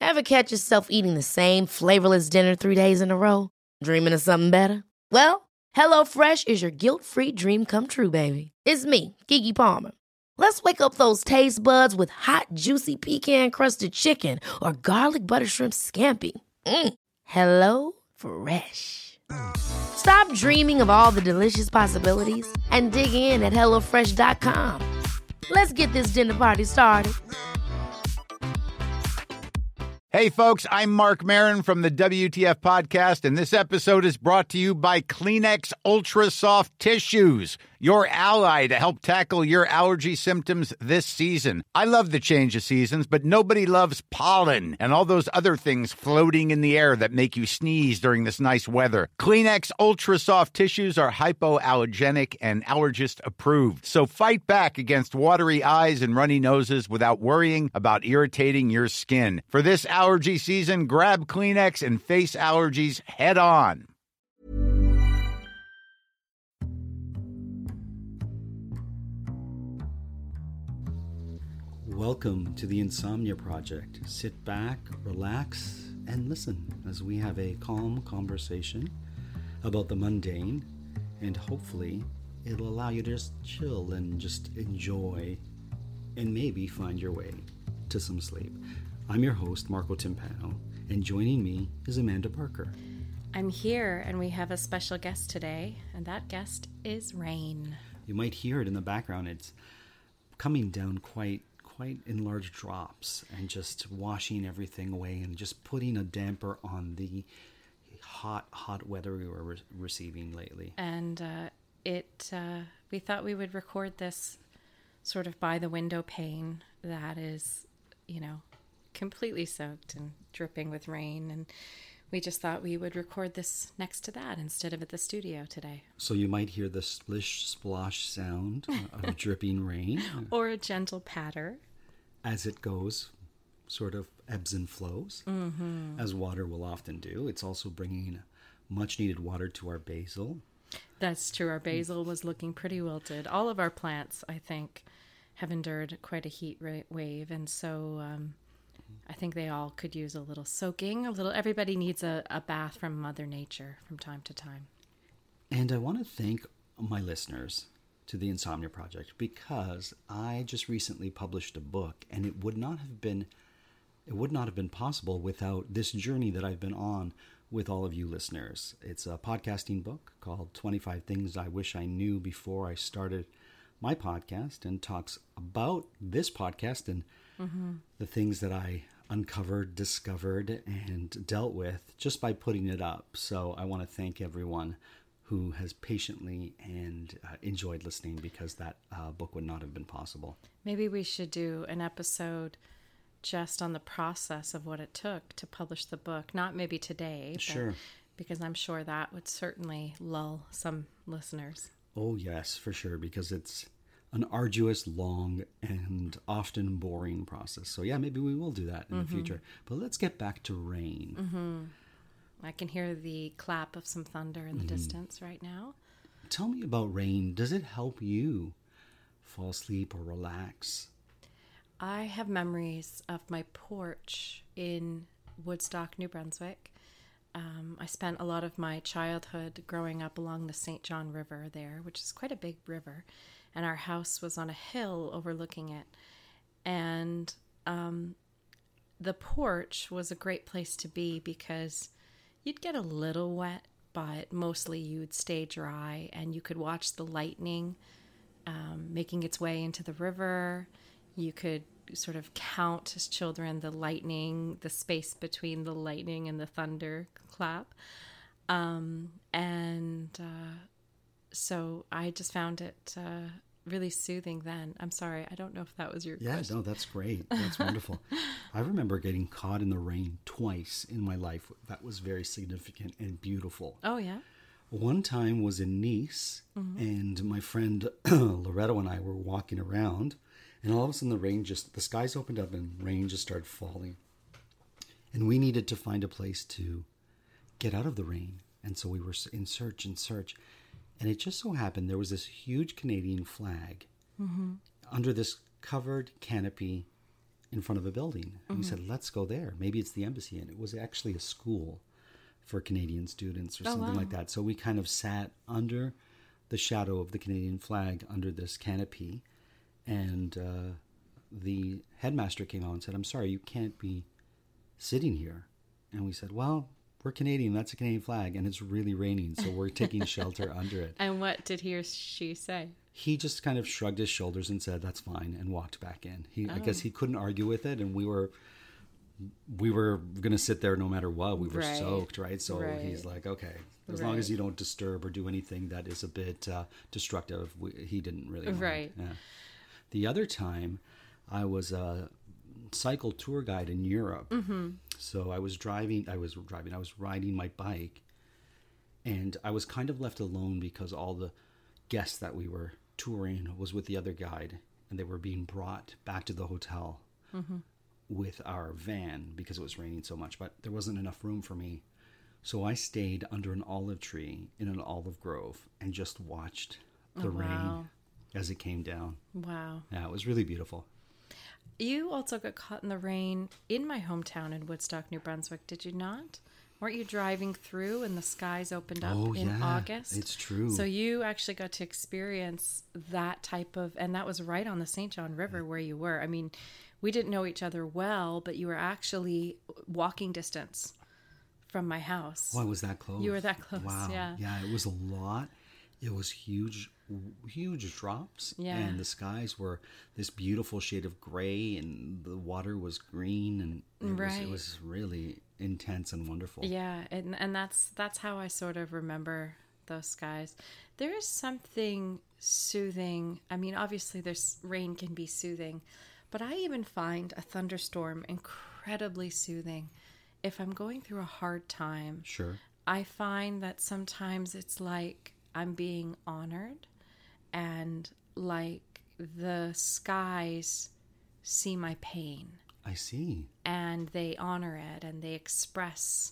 Ever catch yourself eating the same flavorless dinner 3 days in a row? Dreaming of something better? Well, HelloFresh is your guilt-free dream come true, baby. It's me, Keke Palmer. Let's wake up those taste buds with hot, juicy pecan-crusted chicken or garlic butter shrimp scampi. Hello Fresh. Stop dreaming of all the delicious possibilities and dig in at HelloFresh.com. Let's get this dinner party started. Hey, folks, I'm Mark Maron from the WTF Podcast, and this episode is brought to you by Kleenex Ultra Soft Tissues, your ally to help tackle your allergy symptoms this season. I love the change of seasons, but nobody loves pollen and all those other things floating in the air that make you sneeze during this nice weather. Kleenex Ultra Soft Tissues are hypoallergenic and allergist approved, so fight back against watery eyes and runny noses without worrying about irritating your skin. For this allergy season, grab Kleenex and face allergies head on. Welcome to the Insomnia Project. Sit back, relax, and listen as we have a calm conversation about the mundane, and hopefully it'll allow you to just chill and just enjoy and maybe find your way to some sleep. I'm your host, Marco Timpano, and joining me is Amanda Parker. I'm here, and we have a special guest today, and that guest is Rain. You might hear it in the background. It's coming down quite in large drops and just washing everything away and just putting a damper on the hot weather we were receiving lately. And we thought we would record this sort of by the window pane that is, completely soaked and dripping with rain, and we just thought we would record this next to that instead of at the studio today. So you might hear the splish splosh sound of dripping rain. Or a gentle patter. As it goes, sort of ebbs and flows, as water will often do. It's also bringing much needed water to our basil. That's true. Our basil was looking pretty wilted. All of our plants, I think, have endured quite a heat wave, and so I think they all could use a little soaking. Everybody needs a bath from Mother Nature from time to time. And I want to thank my listeners to the Insomnia Project, because I just recently published a book, and it would not have been possible without this journey that I've been on with all of you listeners. It's a podcasting book called 25 Things I Wish I Knew Before I Started My Podcast, and talks about this podcast and the things that I uncovered, discovered, and dealt with just by putting it up. So I want to thank everyone who has patiently and enjoyed listening, because that book would not have been possible. Maybe we should do an episode just on the process of what it took to publish the book. Not maybe today, sure, because I'm sure that would certainly lull some listeners. Oh, yes, for sure, because it's an arduous, long, and often boring process. So yeah, maybe we will do that in the future. But let's get back to rain. I can hear the clap of some thunder in the distance right now. Tell me about rain. Does it help you fall asleep or relax? I have memories of my porch in Woodstock, New Brunswick. I spent a lot of my childhood growing up along the St. John River there, which is quite a big river. And our house was on a hill overlooking it. And the porch was a great place to be, because you'd get a little wet, but mostly you would stay dry, and you could watch the lightning making its way into the river. You could sort of count as children the lightning, the space between the lightning and the thunder clap. So I just found it really soothing then. I'm sorry, I don't know if that was your question. Yeah, no, that's great. That's wonderful. I remember getting caught in the rain twice in my life. That was very significant and beautiful. Oh, yeah? One time was in Nice, and my friend Loretto and I were walking around, and all of a sudden the skies opened up and rain just started falling. And we needed to find a place to get out of the rain. And so we were in search. And it just so happened there was this huge Canadian flag under this covered canopy in front of a building. And we said, let's go there. Maybe it's the embassy. And it was actually a school for Canadian students or something like that. So we kind of sat under the shadow of the Canadian flag under this canopy. And the headmaster came out and said, I'm sorry, you can't be sitting here. And we said, well, we're Canadian. That's a Canadian flag. And it's really raining. So we're taking shelter under it. And what did he or she say? He just kind of shrugged his shoulders and said, that's fine, and walked back in. I guess he couldn't argue with it, and we were going to sit there no matter what. We were soaked, right? So he's like, okay, as long as you don't disturb or do anything that is a bit destructive, he didn't really mind. Right. Yeah. The other time, I was a cycle tour guide in Europe. Mm-hmm. So I was riding my bike, and I was kind of left alone because all the guests that we were touring was with the other guide, and they were being brought back to the hotel with our van because it was raining so much, but there wasn't enough room for me. So I stayed under an olive tree in an olive grove and just watched the rain as it came down. Wow. Yeah, it was really beautiful. You also got caught in the rain in my hometown in Woodstock, New Brunswick, did you not? Weren't you driving through and the skies opened up in August? It's true. So you actually got to experience that type of, and that was right on the St. John River where you were. I mean, we didn't know each other well, but you were actually walking distance from my house. Oh, I was that close. You were that close, wow. Yeah, it was a lot. It was huge drops. Yeah. And the skies were this beautiful shade of gray, and the water was green, and it was really intense and wonderful. Yeah, and that's how I sort of remember those skies. There is something soothing. I mean, obviously rain can be soothing, but I even find a thunderstorm incredibly soothing. If I'm going through a hard time, Sure. I find that sometimes it's like I'm being honored, and like the skies see my pain. I see. And they honor it, and they express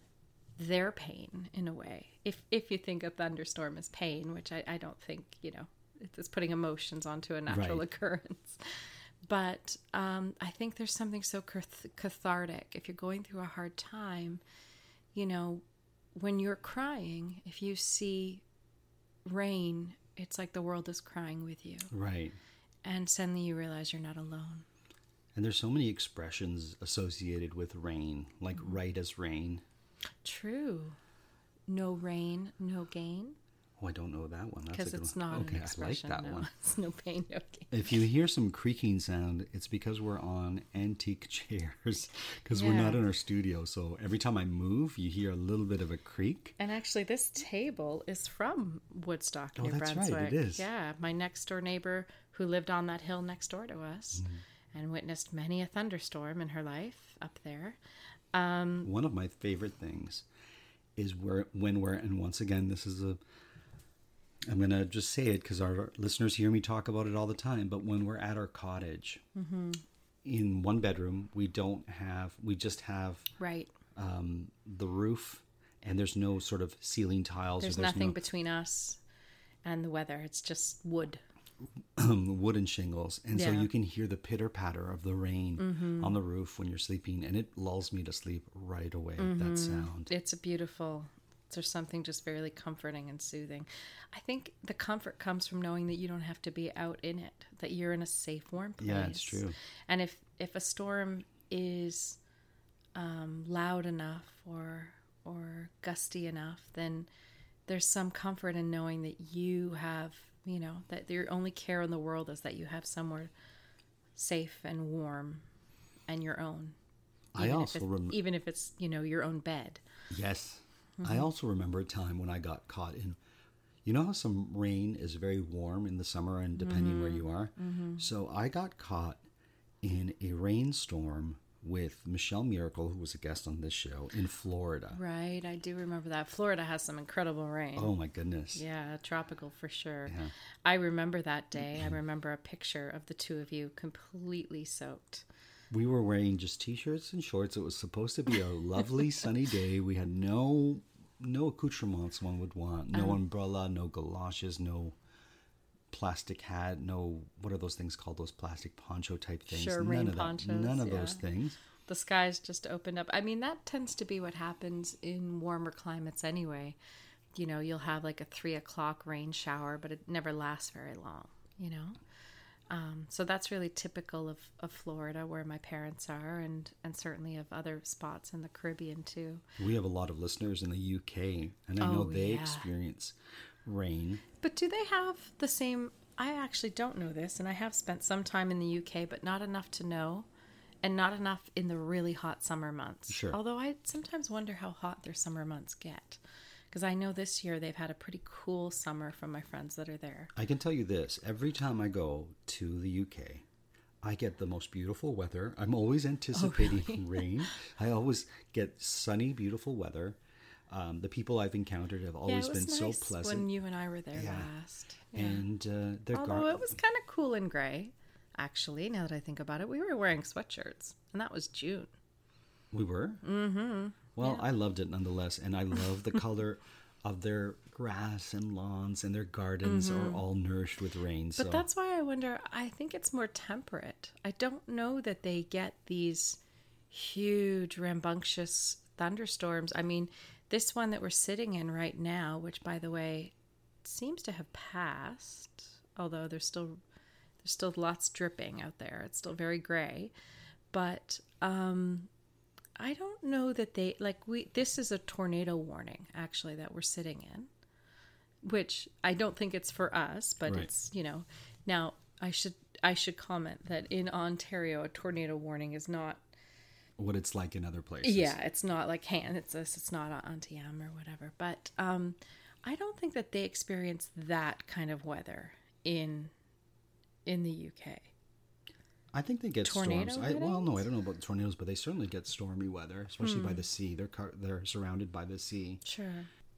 their pain in a way. If you think a thunderstorm is pain, which I don't think, it's putting emotions onto a natural occurrence. But I think there's something so cathartic. If you're going through a hard time, when you're crying, if you see rain, it's like the world is crying with you. Right. And suddenly you realize you're not alone. And there's so many expressions associated with rain, like right as rain. True. No rain, no gain. Oh, I don't know that one. Because it's not an expression. I like that one. It's no pain, no gain. If you hear some creaking sound, it's because we're on antique chairs, because we're not in our studio. So every time I move, you hear a little bit of a creak. And actually, this table is from Woodstock, New Brunswick. That's right, it is. Yeah, my next door neighbor who lived on that hill next door to us and witnessed many a thunderstorm in her life up there. One of my favorite things is when we're, and once again, I'm going to just say it because our listeners hear me talk about it all the time, but when we're at our cottage, in one bedroom, we just have the roof, and there's no sort of ceiling tiles. There's nothing between us and the weather. It's just wood. Wooden shingles. And so you can hear the pitter-patter of the rain on the roof when you're sleeping, and it lulls me to sleep right away, that sound. It's beautiful. There's something just very comforting and soothing. I think the comfort comes from knowing that you don't have to be out in it, that you're in a safe, warm place. Yeah, it's true. And if a storm is loud enough or gusty enough, then there's some comfort in knowing that you have, that your only care in the world is that you have somewhere safe and warm and your own. Even if it's your own bed. Yes. I also remember a time when I got caught in, how some rain is very warm in the summer and depending where you are. So I got caught in a rainstorm with Michelle Miracle, who was a guest on this show, in Florida. Right, I do remember that. Florida has some incredible rain. Oh my goodness. Yeah, tropical for sure. Yeah. I remember that day. I remember a picture of the two of you completely soaked. We were wearing just t-shirts and shorts. It was supposed to be a lovely sunny day. We had no accoutrements one would want. No umbrella, no galoshes, no plastic hat, no, what are those things called? Those plastic poncho type things. Sure, None rain of that. ponchos, None of yeah. those things. The skies just opened up. I mean, that tends to be what happens in warmer climates anyway. You know, you'll have like a 3 o'clock rain shower, but it never lasts very long, you know? So that's really typical of Florida, where my parents are, and certainly of other spots in the Caribbean too. We have a lot of listeners in the UK, and I know they experience rain. But do they have the same... I actually don't know this, and I have spent some time in the UK, but not enough to know, and not enough in the really hot summer months. Sure. Although I sometimes wonder how hot their summer months get. Because I know this year they've had a pretty cool summer from my friends that are there. I can tell you this, every time I go to the UK, I get the most beautiful weather. I'm always anticipating rain. I always get sunny, beautiful weather. The people I've encountered have always been so pleasant. When you and I were there last. Yeah. And although it was kind of cool and gray, actually, now that I think about it. We were wearing sweatshirts, and that was June. We were? Mm-hmm. Well, I loved it nonetheless, and I love the color of their grass and lawns, and their gardens are all nourished with rain. But that's why I wonder, I think it's more temperate. I don't know that they get these huge, rambunctious thunderstorms. I mean, this one that we're sitting in right now, which, by the way, seems to have passed, although there's still lots dripping out there. It's still very gray. But I don't know that they, this is a tornado warning, actually, that we're sitting in, which I don't think it's for us, but right. It's, you know, now I should comment that in Ontario, a tornado warning is not what it's like in other places. Yeah, it's not like it's not Auntie Em or whatever. But I don't think that they experience that kind of weather in the UK. I think they get Tornado storms. warnings? No, I don't know about tornadoes, but they certainly get stormy weather, especially by the sea. They're surrounded by the sea. Sure.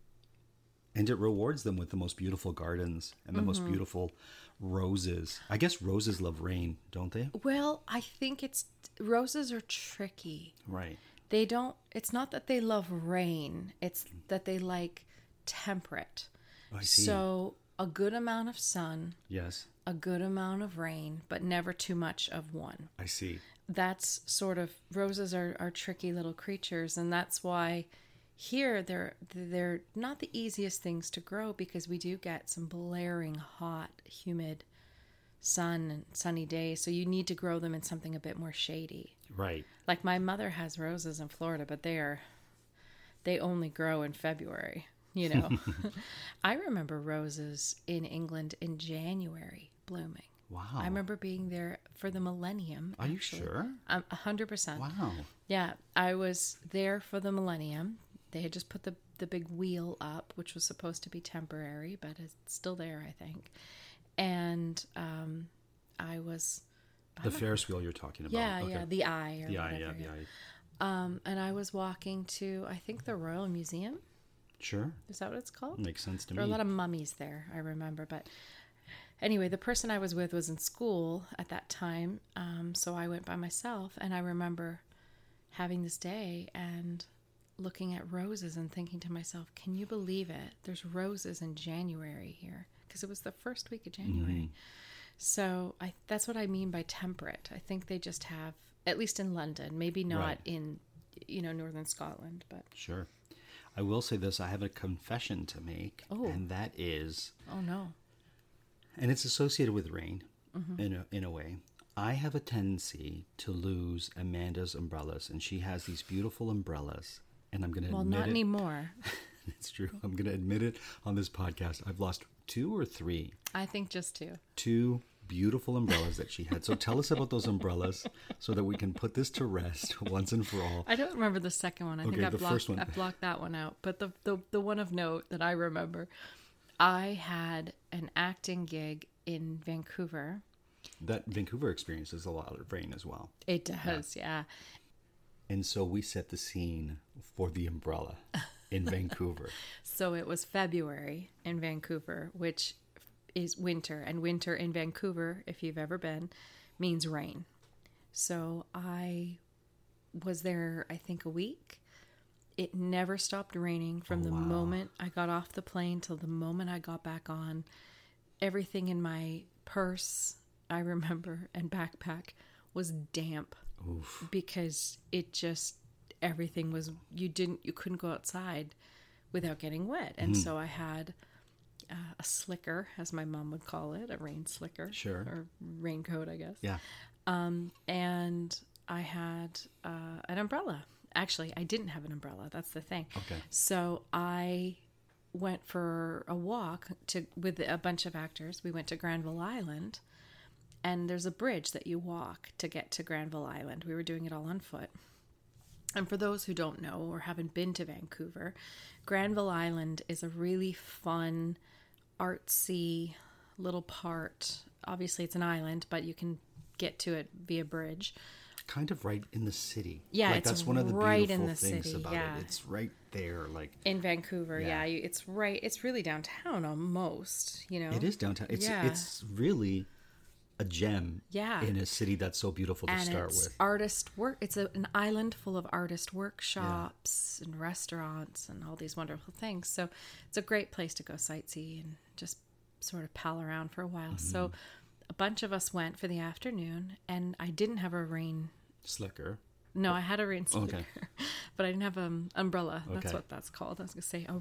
And it rewards them with the most beautiful gardens and the most beautiful roses. I guess roses love rain, don't they? Well, I think roses are tricky. Right. They don't, it's not that they love rain, it's that they like temperate. Oh, I see. So a good amount of sun, Yes, a good amount of rain, but never too much of one. I see. That's sort of, roses are tricky little creatures, and that's why here they're not the easiest things to grow, because we do get some blaring hot, humid sun and sunny days, so you need to grow them in something a bit more shady. Right. Like my mother has roses in Florida, but they only grow in February, you know. I remember roses in England in January blooming. Wow. I remember being there for the millennium. Are you actually. sure? 100%. Wow. Yeah, I was there for the millennium. They had just put the big wheel up, which was supposed to be temporary, but it's still there, I think. And I was... The Ferris wheel you're talking about. Yeah, Okay. yeah, the eye. Or The whatever, eye, yeah, the eye. And I was walking to, I think, the Royal Museum. Sure. Is that what it's called? Makes sense to There me. were a lot of mummies there, I remember. But anyway, the person I was with was in school at that time, so I went by myself. And I remember having this day and looking at roses and thinking to myself, can you believe it? There's roses in January here, because it was the first week of January. So that's what I mean by temperate. I think they just have, at least in London, maybe not Right. in, northern Scotland, but... Sure. I will say this. I have a confession to make. Oh. And that is... Oh, no. And it's associated with rain in a way. I have a tendency to lose Amanda's umbrellas, and she has these beautiful umbrellas. And I'm going to admit Well, not it. anymore. It's true. I'm going to admit it on this podcast. I've lost 2 or 3. I think just two. 2 beautiful umbrellas that she had. So tell us about those umbrellas so that we can put this to rest once and for all. I don't remember the second one. I Okay, think the first one. I blocked that one out. But the one of note that I remember, I had an acting gig in Vancouver. That Vancouver experiences a lot of rain as well. It does, yeah. And so we set the scene for the umbrella in Vancouver. So it was February in Vancouver, which is winter. And winter in Vancouver, if you've ever been, means rain. So I was there, I think, a week. It never stopped raining from the moment I got off the plane till the moment I got back on. everything in my purse, I remember, and backpack was damp. Oof. Because it just, everything was, you couldn't go outside without getting wet. And so I had a slicker, as my mom would call it, a rain slicker. Sure. Or raincoat, I guess. Yeah. And I had an umbrella. Actually, I didn't have an umbrella. That's the thing. Okay. So I went for a walk with a bunch of actors. We went to Granville Island, and there's a bridge that you walk to get to Granville Island. We were doing it all on foot. And for those who don't know or haven't been to Vancouver, Granville Island is a really fun, artsy little part. Obviously, it's an island, but you can get to it via bridge. Kind of right in the city. Yeah, like, it's that's one of the right beautiful in the things city, about yeah. it. It's right there, like In Vancouver, Yeah. it's right. It's really downtown almost, you know. it is downtown. Yeah. It's really a gem Yeah. in a city that's so beautiful to And start it's with. artist work. It's an island full of artist workshops and restaurants and all these wonderful things. So it's a great place to go sightsee and just sort of pal around for a while. So a bunch of us went for the afternoon, and I didn't have a rain. Slicker. No, I had a rain slicker, Okay. but I didn't have an umbrella. That's Okay. what that's called. I was going to say a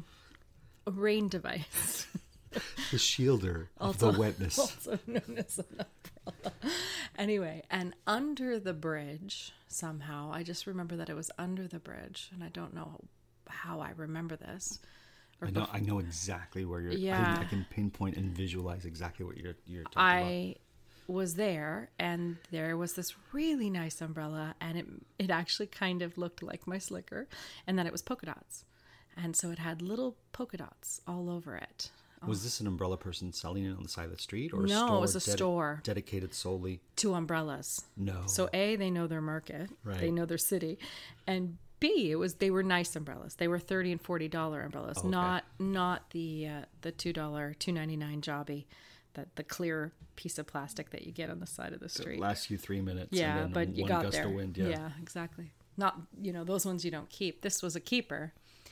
rain device. The shielder of the wetness. Also known as an umbrella. Anyway, and under the bridge, somehow, I just remember that it was under the bridge, and I don't know how I remember this. I know exactly where you're. Yeah. I can pinpoint and visualize exactly what you're talking about. I was there, and there was this really nice umbrella, and it actually kind of looked like my slicker, and then it was polka dots. And so it had little polka dots all over it. Was this an umbrella person selling it on the side of the street, or No, a store it was a store. dedicated solely? 2 umbrellas. No. So A, they know their market. Right. They know their city. And B, they were nice umbrellas. They were $30 and $40 umbrellas, Okay. not the $2, $2.99 jobby, the clear piece of plastic that you get on the side of the It street. lasts you 3 minutes. Yeah, and then but you one got gust there. of wind. Yeah. Yeah, exactly. Not, those ones you don't keep. This was a keeper.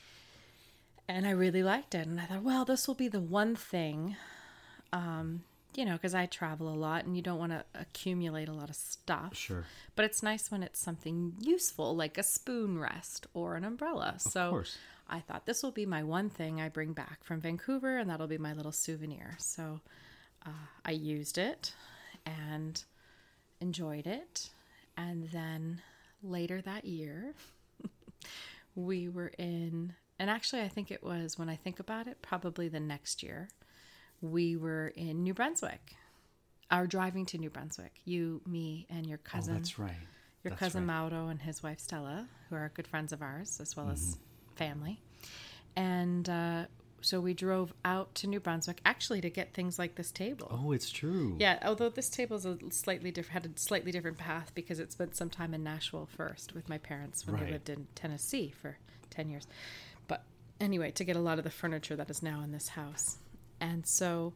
And I really liked it. And I thought, well, this will be the one thing, because I travel a lot and you don't want to accumulate a lot of stuff. Sure. But it's nice when it's something useful, like a spoon rest or an umbrella. So course. I thought this will be my one thing I bring back from Vancouver, and that'll be my little souvenir. So I used it and enjoyed it. And then later that year, we were in... And actually, I think it was, when I think about it, probably the next year, we were in New Brunswick. Our driving to New Brunswick. You, me, and your cousin. Oh, that's right. Your That's cousin right. Mauro and his wife Stella, who are good friends of ours, as well as family. And so we drove out to New Brunswick, actually to get things like this table. Oh, it's true. Yeah, although this table is had a slightly different path because it spent some time in Nashville first with my parents when Right. they lived in Tennessee for 10 years. But anyway, to get a lot of the furniture that is now in this house. And so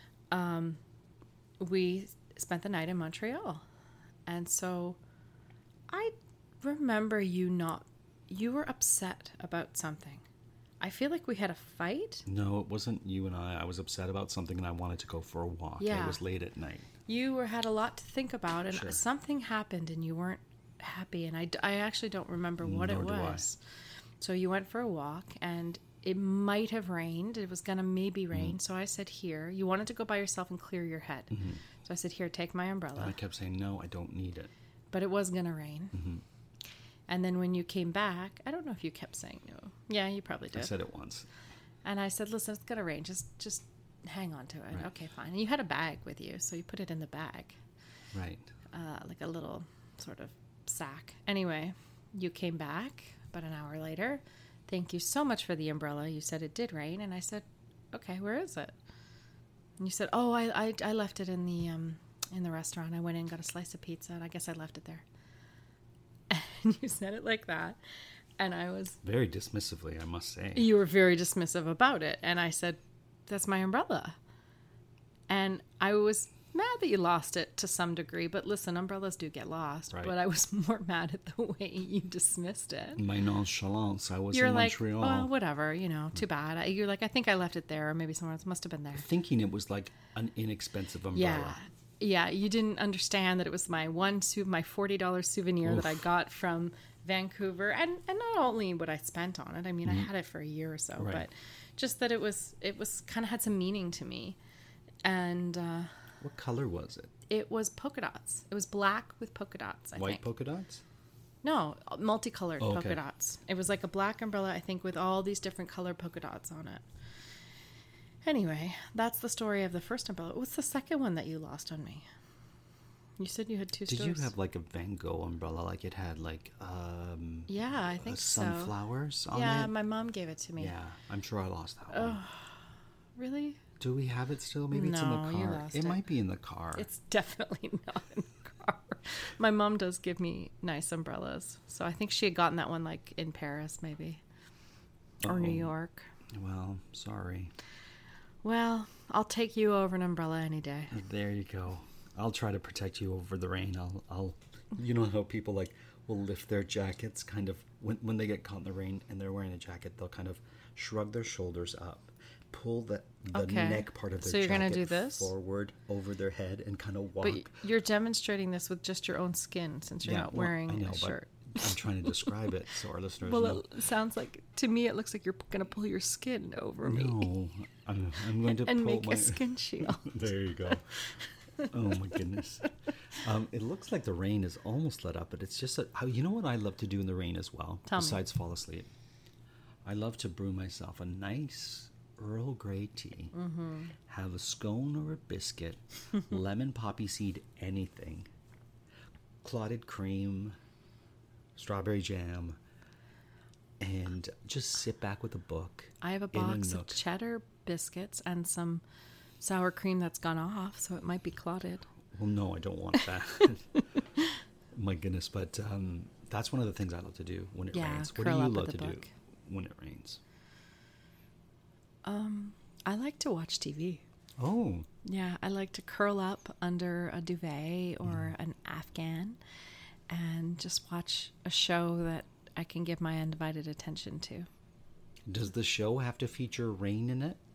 we spent the night in Montreal. And so I remember you were upset about something. I feel like we had a fight. No, it wasn't you and I. I was upset about something and I wanted to go for a walk. Yeah. It was late at night. You had a lot to think about, and Sure. something happened and you weren't happy. And I actually don't remember what Nor it do I. was. So you went for a walk, and it might have rained. It was going to maybe rain. So I said, here. You wanted to go by yourself and clear your head. So I said, here, take my umbrella. And I kept saying, no, I don't need it. But it was going to rain. And then when you came back, I don't know if you kept saying no. Yeah, you probably did. I said it once. And I said, listen, it's going to rain. Just hang on to it. Right. Okay, fine. And you had a bag with you, so you put it in the bag. Right. Like a little sort of sack. Anyway, you came back about an hour later. Thank you so much for the umbrella. You said it did rain. And I said, okay, where is it? And you said, oh, I left it in the restaurant. I went in and got a slice of pizza, and I guess I left it there. And you said it like that. And I was... Very dismissively, I must say. You were very dismissive about it. And I said, that's my umbrella. And I was mad that you lost it to some degree, but listen, umbrellas do get lost. Right. But I was more mad at the way you dismissed it. My nonchalance. I was You're in like, Montreal. well, whatever, too bad. You're like, I think I left it there, or maybe somewhere else. Must have been there. Thinking it was like an inexpensive umbrella. Yeah, you didn't understand that it was my $40 souvenir that I got from Vancouver, and not only what I spent on it. I mean, I had it for a year or so, Right. but just that it was kind of had some meaning to me. And What color was it? it was polka dots. It was black with polka dots, I White think. polka dots? No, multicolored Oh, okay. polka dots. It was like a black umbrella, I think, with all these different colored polka dots on it. Anyway, that's the story of the first umbrella. What's the second one that you lost on me? You said you had two Did stores. you have like a Van Gogh umbrella? Like it had like Yeah, I think so. sunflowers on Yeah, it? my mom gave it to me. Yeah, I'm sure I lost that one. Really? Do we have it still? Maybe it's in the No, car. you lost It it. might be in the car. It's definitely not in the car. My mom does give me nice umbrellas. So I think she had gotten that one like in Paris maybe. Or New York. Well, sorry. Well, I'll take you over an umbrella any day. There you go. I'll try to protect you over the rain. I'll you know how people like will lift their jackets kind of when they get caught in the rain and they're wearing a jacket, they'll kind of shrug their shoulders up, pull the Okay. neck part of their So you're gonna jacket do this? forward over their head and kind of walk. But you're demonstrating this with just your own skin since you're not well, wearing I know, a but shirt. I'm trying to describe it so our listeners Well, know. it sounds like, to me, it looks like you're going to pull your skin over me No, I'm going to and pull make my a skin shield. There you go. Oh my goodness. It looks like the rain is almost let up, but it's just you know what I love to do in the rain as well, Tell me. besides fall asleep? I love to brew myself a nice Earl Grey tea, have a scone or a biscuit, lemon poppy seed, anything, clotted cream, strawberry jam, and just sit back with a book. I have a in box of nook. cheddar biscuits and some sour cream that's gone off, so it might be clotted. Well, no, I don't want that. My goodness, but that's one of the things I love to do when it Yeah, rains. What do curl you up with love a to do book. when it rains? I like to watch TV. Oh, Yeah, I like to curl up under a duvet or an Afghan and just watch a show that I can give my undivided attention to. does the show have to feature rain in it?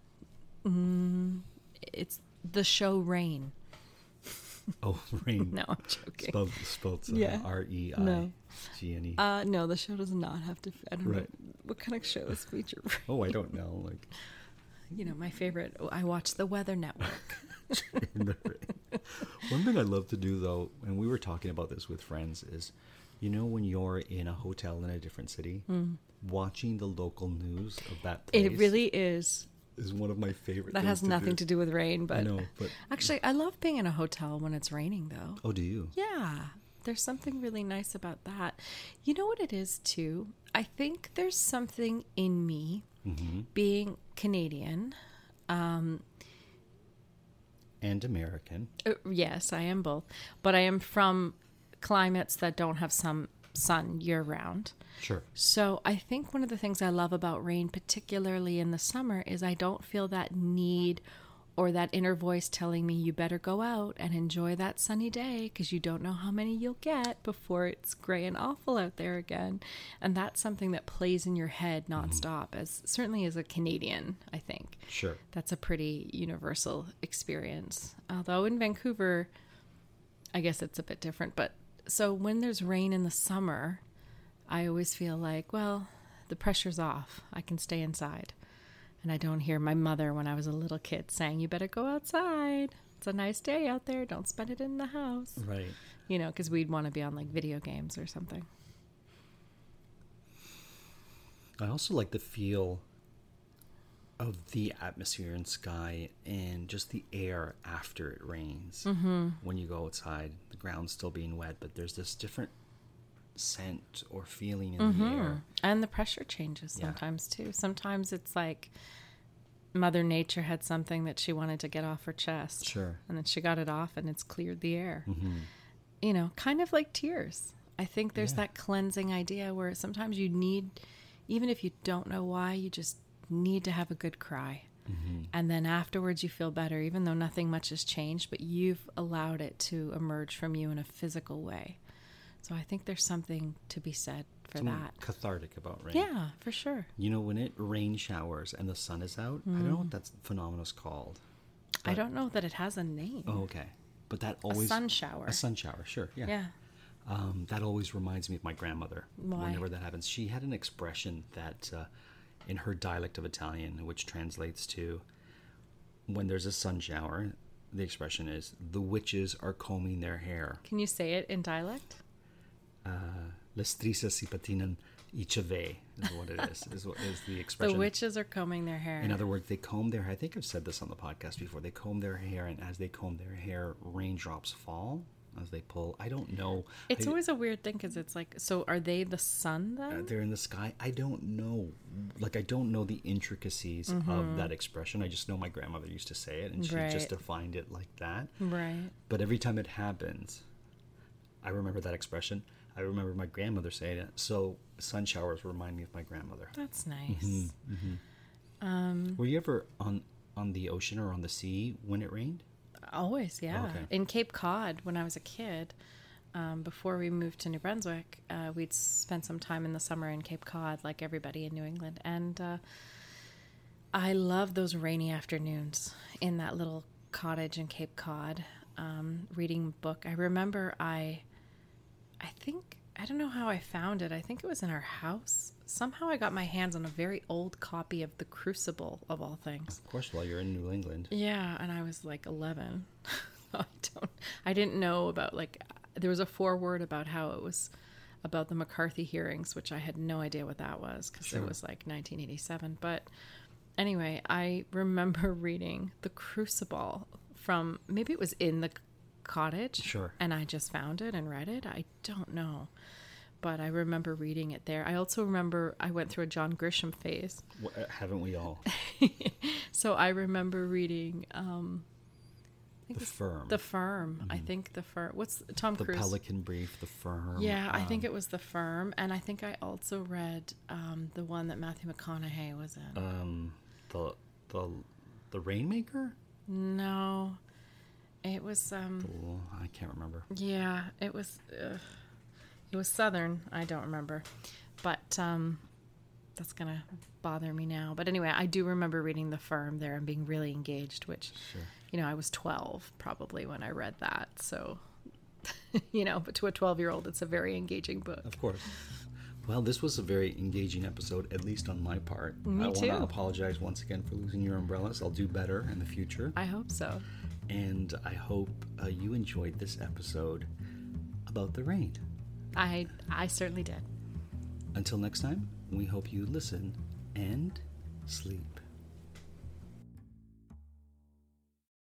It's the show Rain. Oh, rain. No, I'm joking. Spelled Yeah. R-E-I-G-N-E. No, the show does not have to. I don't know. Right. What kind of shows feature rain? Oh, I don't know. Like My favorite, I watch the Weather Network. in the rain. One thing I love to do though, and we were talking about this with friends, is when you're in a hotel in a different city, watching the local news of that place. It really is. is one of my favorite. That has nothing to do with rain, but I know, but actually, I love being in a hotel when it's raining, though. oh, do you? Yeah, there's something really nice about that. You know what it is, too? I think there's something in me, being Canadian. And American. Yes, I am both. But I am from climates that don't have some sun year-round. Sure. So I think one of the things I love about rain, particularly in the summer, is I don't feel that need or that inner voice telling me you better go out and enjoy that sunny day because you don't know how many you'll get before it's gray and awful out there again. And that's something that plays in your head nonstop, as certainly as a Canadian, I think. Sure. That's a pretty universal experience. Although in Vancouver, I guess it's a bit different. But so when there's rain in the summer, I always feel like, well, the pressure's off. I can stay inside. And I don't hear my mother when I was a little kid saying, you better go outside. It's a nice day out there. Don't spend it in the house. Right. Because we'd want to be on like video games or something. I also like the feel of the atmosphere and sky and just the air after it rains. When you go outside, the ground's still being wet, but there's this different scent or feeling in the air. And the pressure changes sometimes too. Sometimes it's like Mother Nature had something that she wanted to get off her chest. Sure. And then she got it off and it's cleared the air. Kind of like tears. I think there's that cleansing idea where sometimes you need, even if you don't know why, you just need to have a good cry. And then afterwards you feel better, even though nothing much has changed, but you've allowed it to emerge from you in a physical way. So I think there's something to be said for Something that. cathartic about rain. Yeah, for sure. You know, when it rain showers and the sun is out, I don't know what that phenomenon is called. I don't know that it has a name. Oh, okay. But that always... A sun shower. A sun shower, sure, yeah. Yeah. That always reminds me of my grandmother. Why? Whenever that happens. She had an expression that, in her dialect of Italian, which translates to, when there's a sun shower, the expression is, the witches are combing their hair. Can you say it in dialect? Le strisce si patinano I ceve is what it is the expression. The witches are combing their hair. In other words, they comb their hair. I think I've said this on the podcast before. They comb their hair, and as they comb their hair, raindrops fall as they pull. I don't know. It's always a weird thing because it's like, so are they the sun then? They're in the sky. I don't know. Like, I don't know the intricacies of that expression. I just know my grandmother used to say it, and she Right. just defined it like that. Right. But every time it happens, I remember that expression. I remember my grandmother saying it. So sun showers remind me of my grandmother. That's nice. Were you ever on the ocean or on the sea when it rained? Always, yeah. Okay. In Cape Cod, when I was a kid, before we moved to New Brunswick, we'd spent some time in the summer in Cape Cod, like everybody in New England. And I love those rainy afternoons in that little cottage in Cape Cod, reading a book. I remember I don't know how I found it. I think it was in our house. Somehow I got my hands on a very old copy of The Crucible, of all things. Of course, while you're in New England. Yeah, and I was like 11. I didn't know about, like, there was a foreword about how it was about the McCarthy hearings, which I had no idea what that was because it was like 1987. But anyway, I remember reading The Crucible from, maybe it was in the cottage. Sure. And I just found it and read it. I don't know. But I remember reading it there. I also remember I went through a John Grisham phase. Haven't we all? So I remember reading The Firm. The Firm. I think The Firm. What's Tom The Cruise? Pelican Brief, The Firm. Yeah, I think it was The Firm. And I think I also read the one that Matthew McConaughey was in. The Rainmaker? No. It was... Oh, I can't remember. yeah, it was... it was Southern. I don't remember. But that's going to bother me now. But anyway, I do remember reading The Firm there and being really engaged, which, you know, I was 12 probably when I read that. So, you know, but to a 12-year-old, it's a very engaging book. Of course. Well, this was a very engaging episode, at least on my part. Me I want too. to apologize once again for losing your umbrellas. I'll do better in the future. I hope so. And I hope you enjoyed this episode about the rain. I certainly did. Until next time, we hope you listen and sleep.